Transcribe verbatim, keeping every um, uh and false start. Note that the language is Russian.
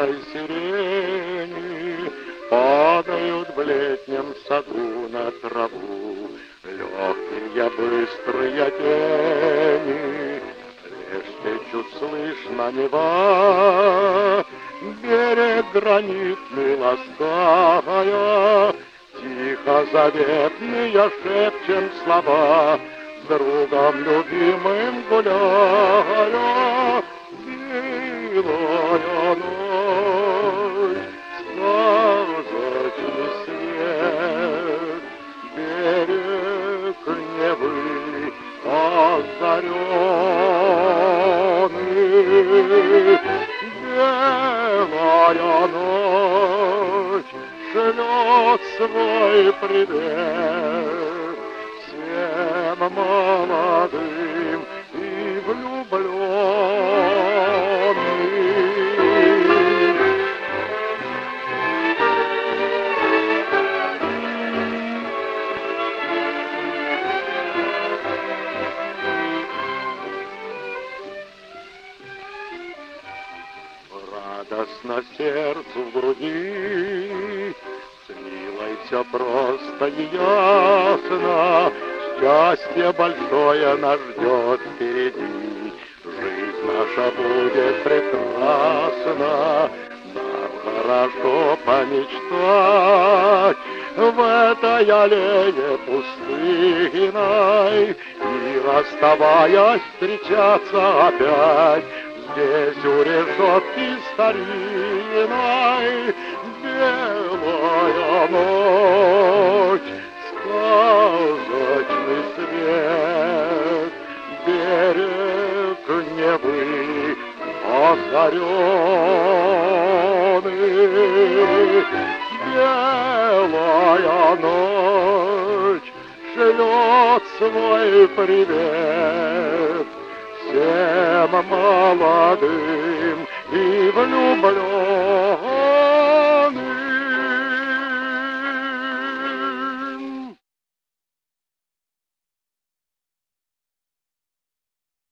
белой сирени падают в летнем саду на траву легкие быстрые тени. Прежде чуть слышно Нева, берег гранитный лаская, тихо заветные шепчем слова, с другом любимым гуляя. Белая ночь, сказочный свет, берег Невы озаренный. Белая ночь шлет свой привет всем молодым и влюбленным. Радостно сердцу в груди, с милой все просто и ясно. Счастье большое нас ждет впереди, жизнь наша будет прекрасна. Нам хорошо помечтать в этой аллее пустынной и, расставаясь, встречаться опять здесь у решетки старинной. Белая ночь, сказочный свет, берег Невы озаренный. Белая ночь шлет свой привет всем молодым и влюбленным.